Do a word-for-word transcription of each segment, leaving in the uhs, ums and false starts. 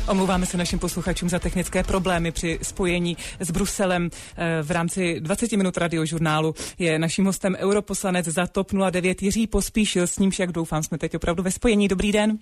Omlouváme se našim posluchačům za technické problémy při spojení s Bruselem. V rámci dvacet minut radiožurnálu je naším hostem europoslanec za T O P nula devět Jiří Pospíšil, s nímž, jak doufám, jsme teď opravdu ve spojení. Dobrý den.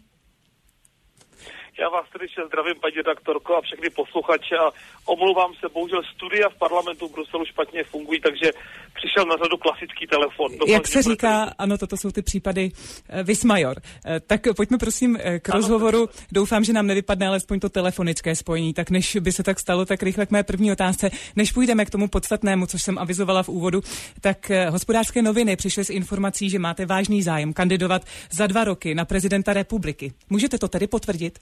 Já vás srdečně zdravím, paní redaktorko, a všechny posluchače, a omlouvám se, bohužel studia v parlamentu v Bruselu špatně fungují, takže přišel na řadu klasický telefon. Doufám, jak se říká, budete... ano, toto jsou ty případy uh, Vismajor. Uh, tak pojďme prosím uh, k ano, rozhovoru. To... Doufám, že nám nevypadne alespoň to telefonické spojení, tak než by se tak stalo, tak rychle k mé první otázce. Než půjdeme k tomu podstatnému, což jsem avizovala v úvodu, tak uh, Hospodářské noviny přišly s informací, že máte vážný zájem kandidovat za dva roky na prezidenta republiky. Můžete to tedy potvrdit?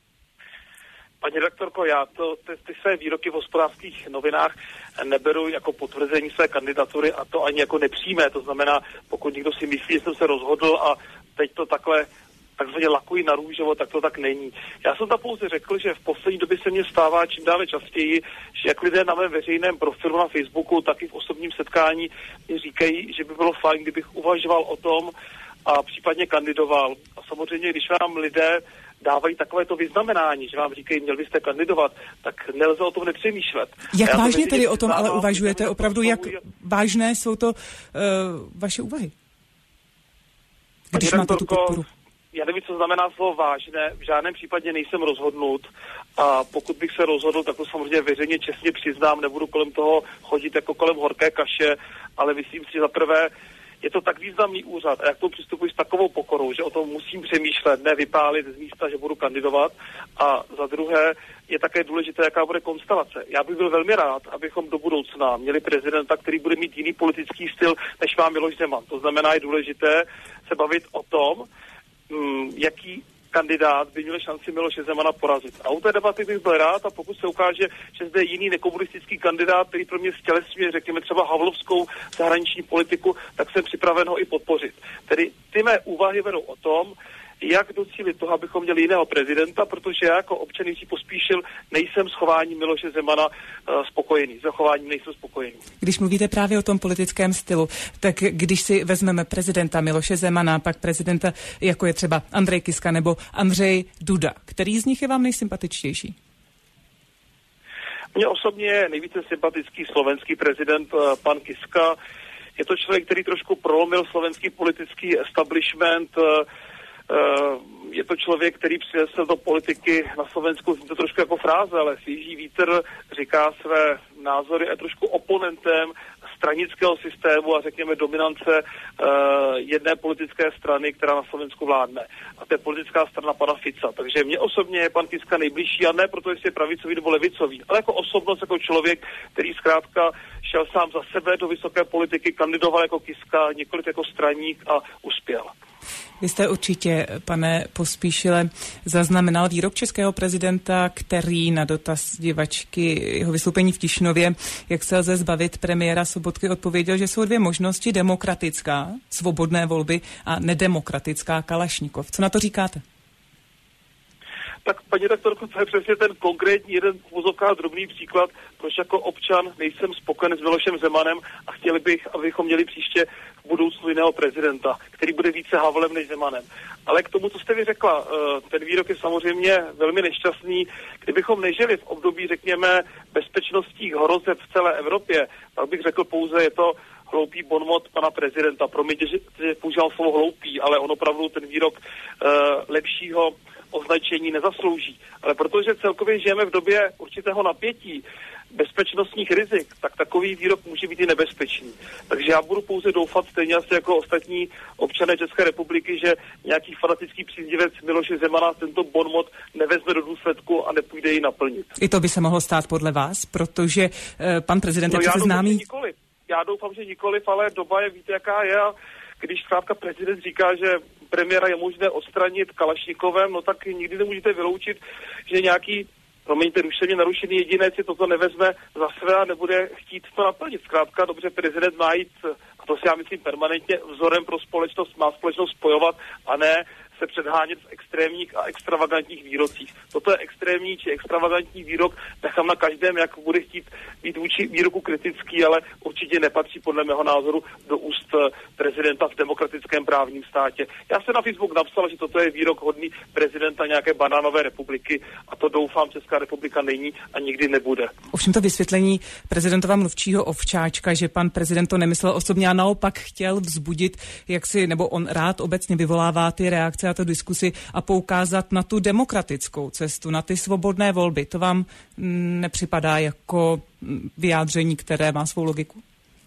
Paní redaktorko, já to, ty, ty své výroky v Hospodářských novinách neberu jako potvrzení své kandidatury, a to ani jako nepřímé. To znamená, pokud někdo si myslí, že jsem se rozhodl a teď to takhle takzvaně lakují na růžovo, tak to tak není. Já jsem tam pouze řekl, že v poslední době se mně stává čím dále častěji, že jak lidé na mém veřejném profilu na Facebooku, tak i v osobním setkání mi říkají, že by bylo fajn, kdybych uvažoval o tom a případně kandidoval. A samozřejmě, když vám lidé dávají takovéto vyznamenání, že vám říkají, měl byste kandidovat, tak nelze o tom nepřemýšlet. Jak vážně tedy o tom ale uvažujete? Opravdu, jak vážné jsou to uh, vaše úvahy? Když máte tu podporu. Já nevím, co znamená slovo vážné, v žádném případě nejsem rozhodnut, a pokud bych se rozhodl, tak to samozřejmě veřejně čestně přiznám, nebudu kolem toho chodit jako kolem horké kaše, ale myslím si, za prvé, je to tak významný úřad a jak to přistupuji s takovou pokorou, že o tom musím přemýšlet, ne vypálit z místa, že budu kandidovat. A za druhé je také důležité, jaká bude konstelace. Já bych byl velmi rád, abychom do budoucna měli prezidenta, který bude mít jiný politický styl, než má Miloš Zeman. To znamená, je důležité se bavit o tom, jaký kandidát by měl šanci Miloše Zemana porazit. A u té debaty bych byl rád, a pokud se ukáže, že zde je jiný nekomunistický kandidát, který pro mě stělesňuje, řekněme třeba havlovskou zahraniční politiku, tak jsem připraven ho i podpořit. Tedy ty mé úvahy vedou o tom, jak docílit toho, abychom měli jiného prezidenta, protože já jako občan Jiří Pospíšil nejsem s chováním Miloše Zemana uh, spokojený. S chováním nejsem spokojený. Když mluvíte právě o tom politickém stylu, tak když si vezmeme prezidenta Miloše Zemana, pak prezidenta, jako je třeba Andrej Kiska nebo Andřej Duda, který z nich je vám nejsympatičtější? Mně osobně je nejvíce sympatický slovenský prezident uh, pan Kiska. Je to člověk, který trošku prolomil slovenský politický establishment. Uh, Je to člověk, který přinesl do politiky na Slovensku, zní to trošku jako fráze, ale svíží vítr, říká své názory a je trošku oponentem stranického systému a řekněme dominance uh, jedné politické strany, která na Slovensku vládne. A to je politická strana pana Fica. Takže mně osobně je pan Kiska nejbližší, a ne proto, jestli je pravicový nebo levicový, ale jako osobnost, jako člověk, který zkrátka šel sám za sebe do vysoké politiky, kandidoval jako Kiska, několik jako straník a uspěl. Vy jste určitě, pane Pospíšile, zaznamenal výrok českého prezidenta, který na dotaz divačky jeho vystoupení v Tišnově, jak se lze zbavit premiéra Sobotky, odpověděl, že jsou dvě možnosti: demokratická, svobodné volby, a nedemokratická, Kalašnikov. Co na to říkáte? Tak, paní redaktorko, to je přesně ten konkrétní jeden vozovká drobný příklad, proč jako občan nejsem spokojen s Milošem Zemanem a chtěli bych, abychom měli příště v budoucnu jiného prezidenta, který bude více Havlem než Zemanem. Ale k tomu, co jste vy řekla, ten výrok je samozřejmě velmi nešťastný. Kdybychom nežili v období, řekněme, bezpečnostních hrozeb v celé Evropě, tak bych řekl pouze, je to hloupý bonmot pana prezidenta. Promiňte, že používám slovo hloupý, ale on opravdu ten výrok uh, lepšího označení nezaslouží. Ale protože celkově žijeme v době určitého napětí, bezpečnostních rizik, tak takový výrok může být i nebezpečný. Takže já budu pouze doufat, stejně asi jako ostatní občané České republiky, že nějaký fanatický příznivec Miloše Zemana tento bonmot nevezme do důsledku a nepůjde ji naplnit. I to by se mohlo stát podle vás, protože uh, pan prezident no, je přece známý... Já doufám, že nikoliv, ale doba je, víte, jaká je, a když zkrátka prezident říká, že premiéra je možné odstranit Kalašnikovem, no tak nikdy nemůžete vyloučit, že nějaký, promiňte, duševně narušený jedinec si toto nevezme za své a nebude chtít to naplnit. Zkrátka dobře, prezident má jít, a to si já myslím permanentně, vzorem pro společnost, má společnost spojovat a ne se předhánět v extrémních a extravagantních výrocích. Toto je extrémní extrémní či extravagantní výrok nechám na každém, jak bude chtít být vůči výroku kritický, ale určitě nepatří podle mého názoru do úst prezidenta v demokratickém právním státě. Já jsem na Facebook napsal, že toto je výrok hodný prezidenta nějaké banánové republiky a to doufám Česká republika není a nikdy nebude. Ovšem to vysvětlení prezidentova mluvčího Ovčáčka, že pan prezident to nemyslel osobně a naopak chtěl vzbudit, jak si, nebo on rád obecně vyvolává ty reakce a tu diskusi a poukázat na tu demokratickou cestu, na ty svobodné volby. To vám m, nepřipadá jako vyjádření, které má svou logiku?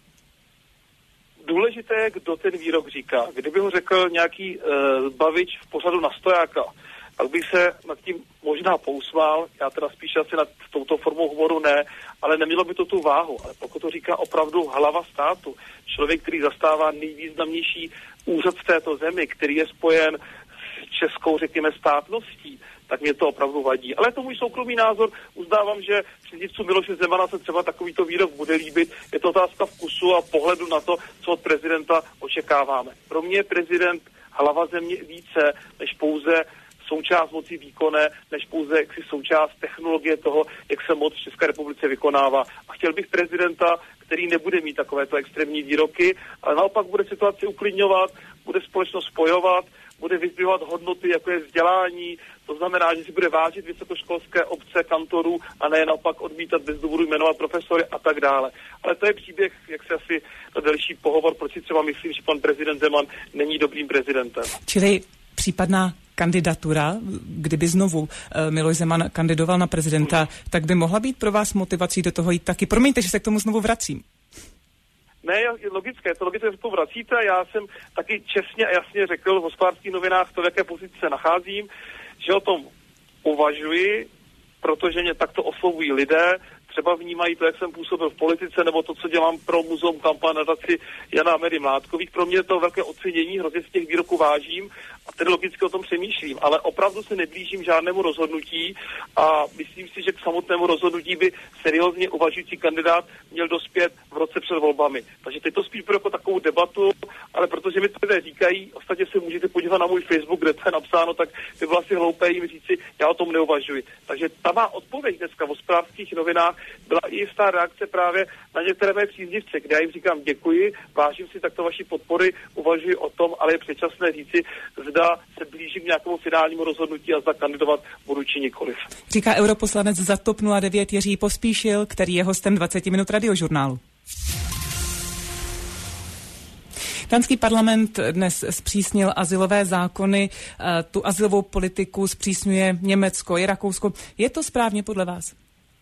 Důležité je, kdo ten výrok říká. Kdyby ho řekl nějaký uh, bavič v pořadu na stojáka, tak bych se nad tím možná pousmál, já teda spíš asi nad touto formou humoru ne, ale nemělo by to tu váhu. Ale pokud to říká opravdu hlava státu, člověk, který zastává nejvýznamnější úřad v této zemi, který je spojen s českou, řekněme, státností, tak mě to opravdu vadí. Ale to můj soukromý názor, uznávám, že příznivcům Miloše Zemana se třeba takovýto výrok bude líbit. Je to otázka vkusu a pohledu na to, co od prezidenta očekáváme. Pro mě je prezident hlava země více než pouze součást moci výkonné, než pouze jaksi součást technologie toho, jak se moc v České republice vykonává. A chtěl bych prezidenta, který nebude mít takovéto extrémní výroky, ale naopak bude situaci uklidňovat, bude společnost spojovat, bude vyzdvihovat hodnoty, jako je vzdělání, to znamená, že si bude vážit vysokoškolské obce, kantorů a ne naopak odmítat bez důvodu jmenovat profesory a tak dále. Ale to je příběh, jak se asi na delší pohovor, proč si třeba myslím, že pan prezident Zeman není dobrým prezidentem. Čili případná kandidatura, kdyby znovu uh, Miloš Zeman kandidoval na prezidenta, tak by mohla být pro vás motivací do toho jít taky. Promiňte, že se k tomu znovu vracím. Ne, je logické, to logické, že to vracíte. Já jsem taky čestně a jasně řekl v Hospodářských novinách to, v jaké pozici se nacházím, že o tom uvažuji, protože mě takto oslovují lidé, třeba vnímají to, jak jsem působil v politice, nebo to, co dělám pro muzeum kampaň nadaci Jana a Mary Mládkových. Pro mě je to velké ocenění, hrozně z těch výroků vážím a tedy logicky o tom přemýšlím. Ale opravdu se neblížím žádnému rozhodnutí a myslím si, že k samotnému rozhodnutí by seriózně uvažující kandidát měl dospět v roce před volbami. Takže teď to spíš bude jako takovou debatu, ale protože mi to lidé říkají, ostatně se můžete podívat na můj Facebook, kde to je napsáno, tak by bylo asi hloupé jim říci, já o tom neuvažuji. Takže ta má odpověď dneska v Hospodářských novinách byla i jistá reakce právě na některé mé příznivce, kde já jim říkám děkuji, vážím si takto vaší podpory, uvažuji o tom, ale je předčasné říci, zda se blížím k nějakému finálnímu rozhodnutí a zda kandidovat budu či nikoliv. Říká europoslanec za TOP nula devět Jiří Pospíšil, který je hostem dvacet minut radiožurnálu. Dánský parlament dnes zpřísnil azylové zákony, tu azylovou politiku zpřísňuje Německo i Rakousko. Je to správně podle vás?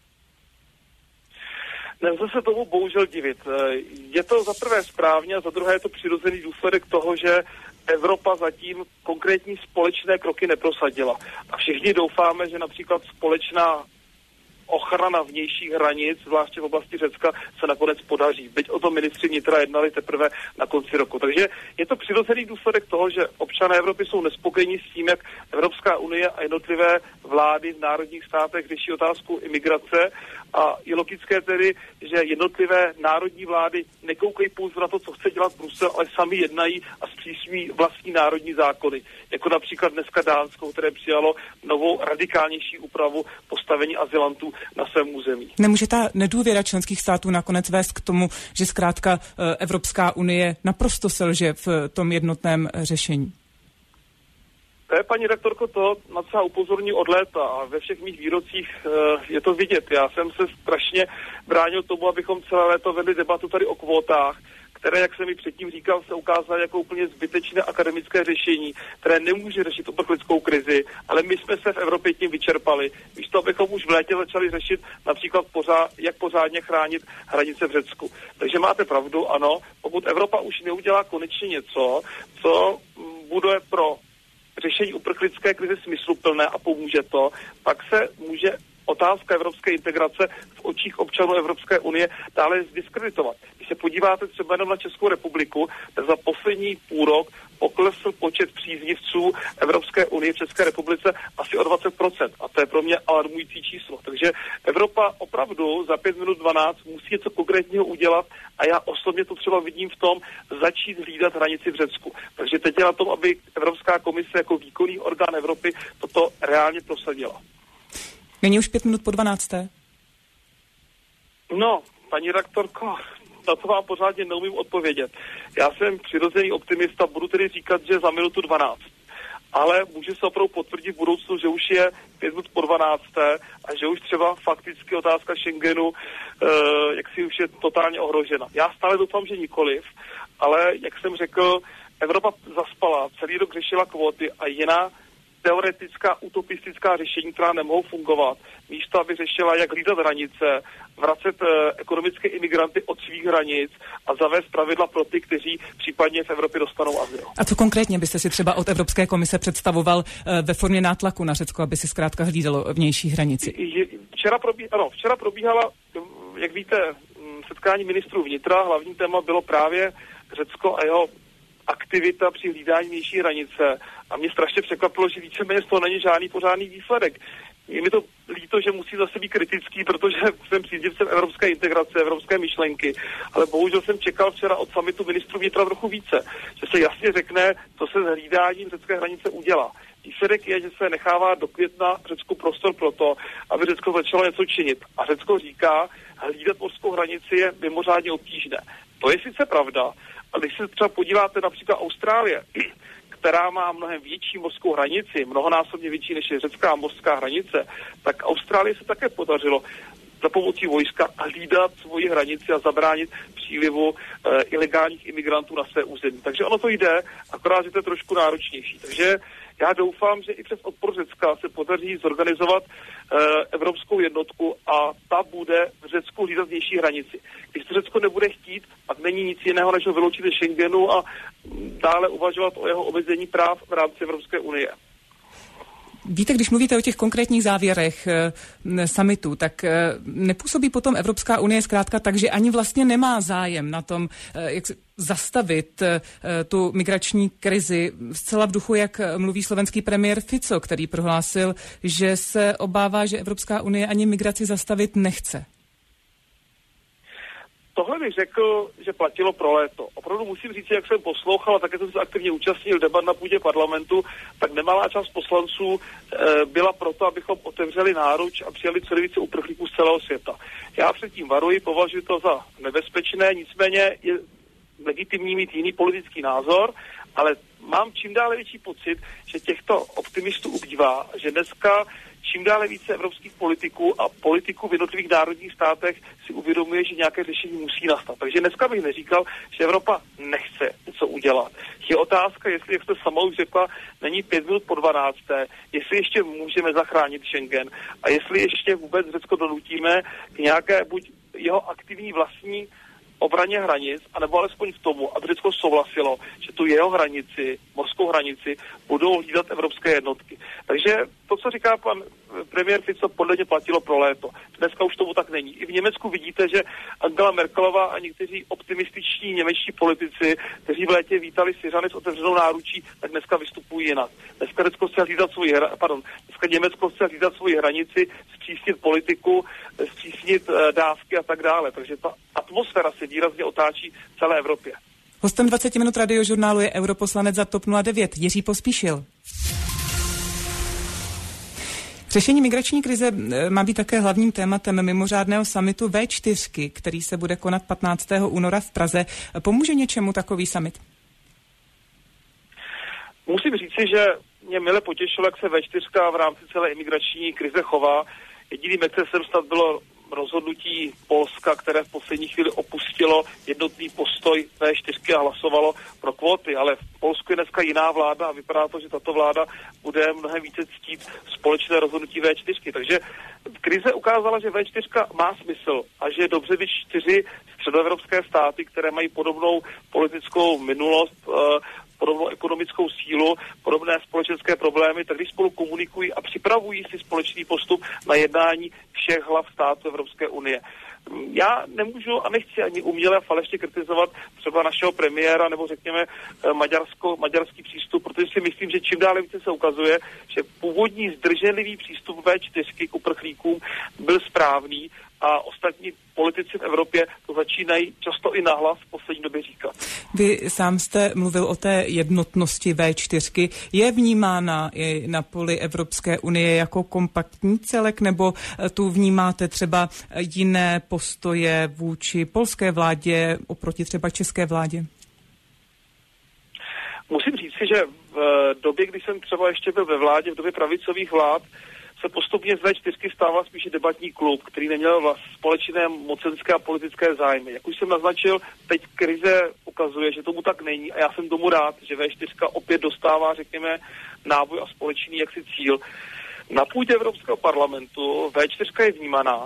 Nelze se tomu bohužel divit. Je to za prvé správně a za druhé je to přirozený důsledek toho, že Evropa zatím konkrétní společné kroky neprosadila. A všichni doufáme, že například společná ochrana vnějších hranic, zvláště v oblasti Řecka, se nakonec podaří. Byť o tom ministři vnitra jednali teprve na konci roku. Takže je to přirozený důsledek toho, že občané Evropy jsou nespokojení s tím, jak Evropská unie a jednotlivé vlády v národních státech řeší otázku imigrace. A je logické tedy, že jednotlivé národní vlády nekoukají pouze na to, co chce dělat Brusel, ale sami jednají a zpřísňují vlastní národní zákony. Jako například dneska Dánsko, které přijalo novou radikálnější úpravu postavení azylantů na svém území. Nemůže ta nedůvěra členských států nakonec vést k tomu, že zkrátka Evropská unie naprosto selže v tom jednotném řešení? To je, paní rektorko, to, na co já upozorňuji od léta a ve všech mých výrocích e, je to vidět. Já jsem se strašně bránil tomu, abychom celé léto vedli debatu tady o kvótách, které, jak jsem mi předtím říkal, se ukázaly jako úplně zbytečné akademické řešení, které nemůže řešit uprchlickou krizi, ale my jsme se v Evropě tím vyčerpali. Víš to, abychom už v létě začali řešit například pořád, jak pořádně chránit hranice v Řecku. Takže máte pravdu, ano, pokud Evropa už neudělá konečně něco, co bude pro řešení uprchlické krize smysluplné a pomůže to, pak se může otázka evropské integrace v očích občanů Evropské unie dále zdiskreditovat. Když se podíváte třeba jenom na Českou republiku, tak za poslední půl rok poklesl počet příznivců Evropské unie v České republice asi o dvacet procent. A to je pro mě alarmující číslo. Takže Evropa opravdu za pět minut dvanáct musí něco konkrétního udělat a já osobně to třeba vidím v tom začít hlídat hranici v Řecku. Takže teď je na tom, aby Evropská komise jako výkonný orgán Evropy toto reálně prosadila. Není už pět minut po dvanácté? No, paní redaktorko, na to vám pořádně neumím odpovědět. Já jsem přirozený optimista, budu tedy říkat, že za minutu dvanáct. Ale může se opravdu potvrdit v budoucnu, že už je pět minut po dvanácté a že už třeba fakticky otázka Schengenu, eh, jak si už je totálně ohrožena. Já stále doufám, že nikoliv, ale jak jsem řekl, Evropa zaspala, celý rok řešila kvóty a jiná teoretická, utopistická řešení, která nemohou fungovat. Místo, aby řešila, jak hlídat hranice, vracet eh, ekonomické imigranty od svých hranic a zavést pravidla pro ty, kteří případně v Evropě dostanou azyl. A co konkrétně byste si třeba od Evropské komise představoval eh, ve formě nátlaku na Řecko, aby si zkrátka hlídalo vnější hranici? Včera, probí, ano, včera probíhala, jak víte, setkání ministrů vnitra. Hlavní téma bylo právě Řecko a jeho aktivita při hlídání vnější hranice. A mě strašně překvapilo, že víceméně z toho není žádný pořádný výsledek. Je mi to líto, že musí zase být kritický, protože jsem příznivcem evropské integrace, evropské myšlenky, ale bohužel jsem čekal včera od summitu ministrů vnitra trochu více, že se jasně řekne, co se s hlídáním řecké hranice udělá. Výsledek je, že se nechává do května Řecku prostor pro to, aby Řecko začalo něco činit. A Řecko říká, hlídat mořskou hranici je mimořádně obtížné. To je sice pravda, ale když se třeba podíváte například Austrálie, která má mnohem větší mořskou hranici, mnohonásobně větší než je řecká mořská hranice, tak Austrálii se také podařilo za pomocí vojska hlídat svoji hranici a zabránit přílivu e, ilegálních imigrantů na své území. Takže ono to jde, akorát, že to je trošku náročnější. Takže já doufám, že i přes odpor Řecka se podaří zorganizovat e, evropskou jednotku a ta bude v Řecku hlídat vnější hranici. Když to Řecko nebude chtít, pak není nic jiného, než ho vyloučit ze Schengenu a dále uvažovat o jeho omezení práv v rámci Evropské unie. Víte, když mluvíte o těch konkrétních závěrech e, summitu, tak e, nepůsobí potom Evropská unie zkrátka tak, že ani vlastně nemá zájem na tom, e, jak se zastavit e, tu migrační krizi zcela v duchu, jak mluví slovenský premiér Fico, který prohlásil, že se obává, že Evropská unie ani migraci zastavit nechce. Tohle bych řekl, že platilo pro léto. Opravdu musím říct, jak jsem poslouchal a také jsem se aktivně účastnil debat na půdě parlamentu, tak nemalá část poslanců e, byla proto, abychom otevřeli náruč a přijali co nejvíce uprchlíků z celého světa. Já předtím varuji, považuji to za nebezpečné, nicméně je legitimní mít jiný politický názor, ale mám čím dále větší pocit, že těchto optimistů ubývá, že dneska čím dále více evropských politiků a politiků v jednotlivých národních státech si uvědomuje, že nějaké řešení musí nastat. Takže dneska bych neříkal, že Evropa nechce něco udělat. Je otázka, jestli, jak jste sama už řekla, není pět minut po dvanácté, jestli ještě můžeme zachránit Schengen a jestli ještě vůbec Řecko donutíme k nějaké buď jeho aktivní vlastní obraně hranic, anebo alespoň v tomu, aby Řecko souhlasilo, že tu jeho hranici, mořskou hranici, budou hlídat evropské jednotky. Takže to, co říká pan premiér Fico, podle mě platilo pro léto. Dneska už tomu tak není. I v Německu vidíte, že Angela Merkelová a někteří optimističní němečtí politici, kteří v létě vítali Syřany s otevřenou náručí, tak dneska vystupují jinak. Dneska Řecko chce hlídat svoji, pardon, dneska Německo chce hlídat svoji hranici, zpřísnit politiku, zpřísnit uh, dávky a tak dále. Takže ta atmosféra se výrazně otáčí v celé Evropě. Hostem dvacet minut radiožurnálu je europoslanec za TOP nula devět Jiří Pospíšil. Řešení migrační krize má být také hlavním tématem mimořádného summitu vé čtyři, který se bude konat patnáctého února v Praze. Pomůže něčemu takový summit? Musím říci, že mě mile potěšilo, jak se vé čtyři v rámci celé imigrační krize chová. Jediným excesem snad bylo rozhodnutí Polska, které v poslední chvíli opustilo jednotný postoj vé čtyři a hlasovalo pro kvóty, ale v Polsku je dneska jiná vláda a vypadá to, že tato vláda bude mnohem více ctít společné rozhodnutí vé čtyři. Takže krize ukázala, že vé čtyři má smysl a že je dobře, když čtyři středoevropské státy, které mají podobnou politickou minulost, podobnou ekonomickou sílu, podobné společenské problémy, tak když spolu komunikují a připravují si společný postup na jednání všech hlav států Evropské unie. Já nemůžu a nechci ani uměle a falešně kritizovat třeba našeho premiéra nebo řekněme maďarsko, maďarský přístup, protože si myslím, že čím dále více se ukazuje, že původní zdrženlivý přístup vé čtyři k uprchlíkům byl správný a ostatní politici v Evropě to začínají často i nahlas v poslední době říkat. Vy sám jste mluvil o té jednotnosti vé čtyři. Je vnímána i na poli Evropské unie jako kompaktní celek, nebo tu vnímáte třeba jiné postoje vůči polské vládě oproti třeba české vládě? Musím říct si, že v době, kdy jsem třeba ještě byl ve vládě, v době pravicových vlád, se postupně z vé čtyři stával spíše debatní klub, který neměl vlast společné mocenské a politické zájmy. Jak už jsem naznačil, teď krize ukazuje, že tomu tak není a já jsem tomu rád, že vé čtyři opět dostává, řekněme, náboj a společný jaksi cíl. Na půdě Evropského parlamentu vé čtyři je vnímaná,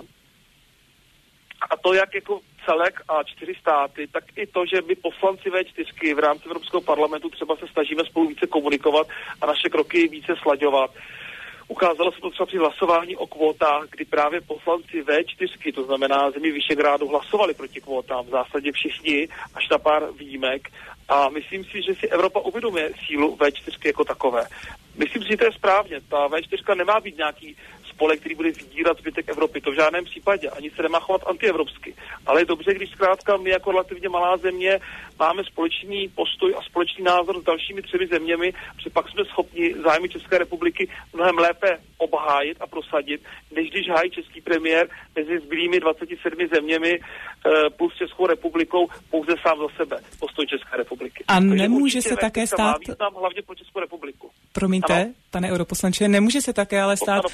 a to jak jako celek a čtyři státy, tak i to, že my poslanci vé čtyři v rámci Evropského parlamentu třeba se snažíme spolu více komunikovat a naše kroky více slaďovat. Ukázalo se to třeba při hlasování o kvótách, kdy právě poslanci vé čtyři, to znamená zemí Visegrádu, hlasovali proti kvótám. V zásadě všichni, až na pár výjimek. A myslím si, že si Evropa uvědomuje sílu vé čtyři jako takové. Myslím si, že to je správně. Ta vé čtyři nemá být nějaký spolek, který bude vydírat zbytek Evropy. To v žádném případě. Ani se nemá chovat antievropsky. Ale je dobře, když zkrátka my jako relativně malá země máme společný postoj a společný názor s dalšími třemi zeměmi, protože pak jsme schopni zájmy České republiky mnohem lépe obhájit a prosadit, než když hájí český premiér mezi zbylými dvaceti sedmi zeměmi plus Českou republikou pouze sám za sebe. Postoj České republiky. A takže nemůže se také stát... Význam hlavně pro Českou republiku. Promiňte, ano? Pane europoslanče, nemůže se také ale stát,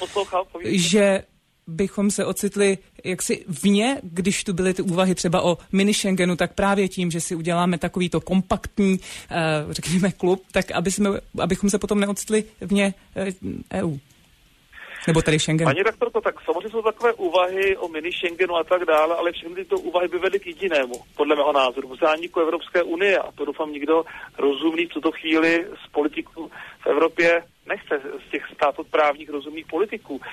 že bychom se ocitli jaksi vně, když tu byly ty úvahy třeba o mini Schengenu, tak právě tím, že si uděláme takovýto kompaktní, řekněme, klub, tak aby jsme, abychom se potom neocitli vně E U. Nebo tady Schengen. Paní rektorko, tak samozřejmě jsou takové úvahy o mini Schengenu a tak dále, ale všechny tyto úvahy by vedly k jedinému, podle mého názoru, k zániku Evropské unie, a to doufám nikdo rozumný v tuto chvíli z politiků v Evropě nechce, z těch státoprávních rozumných politiků. Uh,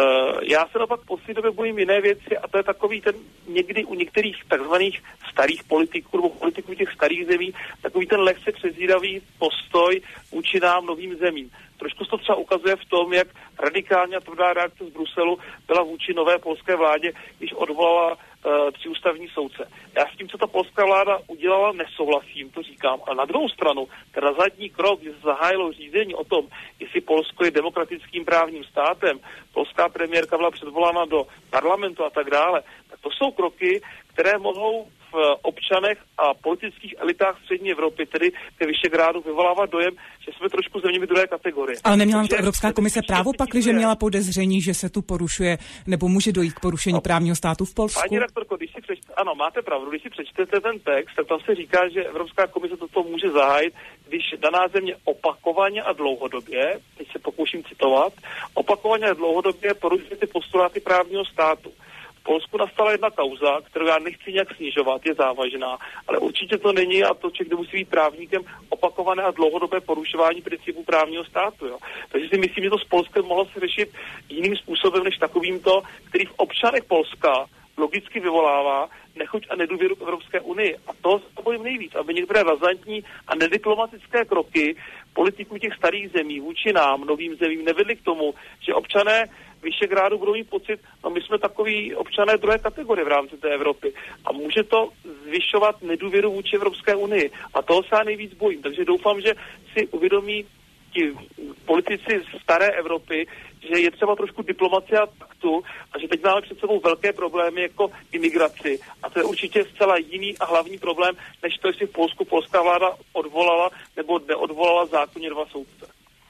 já se naopak v poslední době bojím jiné věci, a to je takový ten někdy u některých takzvaných starých politiků nebo politiků těch starých zemí, takový ten lehce přezíravý postoj vůči nám novým zemím. Trošku se to třeba ukazuje v tom, jak radikálně a tvrdá reakce z Bruselu byla vůči nové polské vládě, když odvolala uh, tři ústavní soudce. Já s tím, co ta polská vláda udělala, nesouhlasím, to říkám. A na druhou stranu, ten razantní krok, kdy se zahájilo řízení o tom, jestli Polsko je demokratickým právním státem, polská premiérka byla předvolána do parlamentu a tak dále, tak to jsou kroky, které mohou v občanech a politických elitách střední Evropy, tedy ve Visegrádu, vyvolávat dojem, že jsme trošku zeměmi druhé kategorie. Ale neměla na to Evropská komise právo pak, když měla podezření, že se tu porušuje, nebo může dojít k porušení no, právního státu v Polsku? Paní rektorko, když si přečte, ano, máte pravdu, když si přečtete ten text, tak tam se říká, že Evropská komise toto může zahájit, když daná země opakovaně a dlouhodobě, teď se pokouším citovat, opakovaně a dlouhodobě porušuje ty postuláty právního státu. V Polsku nastala jedna kauza, kterou já nechci nějak snižovat, je závažná, ale určitě to není, a to člověk musí být právníkem, opakované a dlouhodobé porušování principů právního státu. Jo. Takže si myslím, že to s Polskem mohlo se řešit jiným způsobem než takovýmto, který v občanech Polska logicky vyvolává nechuť a nedůvěru k Evropské unii. A to se bojím nejvíc, aby některé razantní a nediplomatické kroky politiků těch starých zemí vůči nám, novým zemím, nevedly k tomu, že občané Visegrádu budou mít pocit, no my jsme takový občané druhé kategorie v rámci té Evropy. A může to zvyšovat nedůvěru vůči Evropské unii. A toho se já nejvíc bojím. Takže doufám, že si uvědomí ti politici z staré Evropy, že je třeba trošku diplomacie a taktu a že teď máme před sebou velké problémy jako imigraci. A to je určitě zcela jiný a hlavní problém, než to, jestli v Polsku polská vláda odvolala nebo neodvolala zákonně dva soudce.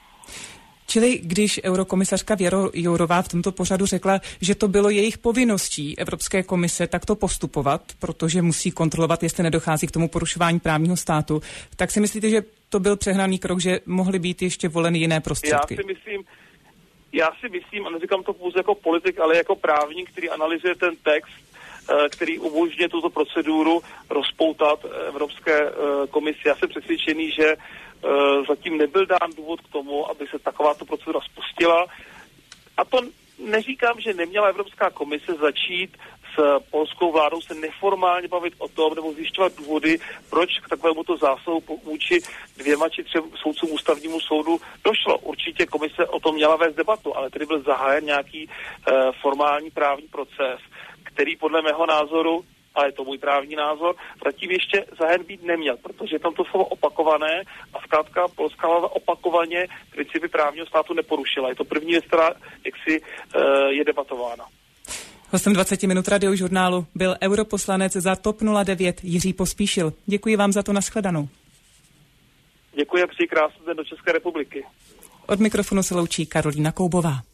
Čili když eurokomisařka Věra Jourová v tomto pořadu řekla, že to bylo jejich povinností Evropské komise takto postupovat, protože musí kontrolovat, jestli nedochází k tomu porušování právního státu, tak si myslíte, že to byl přehnaný krok, že mohly být ještě voleny jiné prostředky? Já si myslím, já si myslím, a neříkám to pouze jako politik, ale jako právník, který analyzuje ten text, který umožňuje tuto proceduru rozpoutat Evropské komisi. Já jsem přesvědčený, že zatím nebyl dán důvod k tomu, aby se takováto procedura spustila. A to neříkám, že neměla Evropská komise začít s polskou vládou se neformálně bavit o tom, nebo zjišťovat důvody, proč k takovémuto zásahu vůči dvěma či třem soudcům ústavnímu soudu došlo. Určitě komise o tom měla vést debatu, ale tedy byl zahájen nějaký uh, formální právní proces, který podle mého názoru ale je to můj právní názor, zatím ještě zahájen být neměl, protože je tam to slovo opakované a zkrátka polská vláda opakovaně principy právního státu neporušila. Je to první věc, která jaksi je debatována. Hostem dvacet minut Radiožurnálu byl europoslanec za TOP nula devět Jiří Pospíšil. Děkuji vám za to, nashledanou. Děkuji a přeji krásný den do České republiky. Od mikrofonu se loučí Karolína Koubová.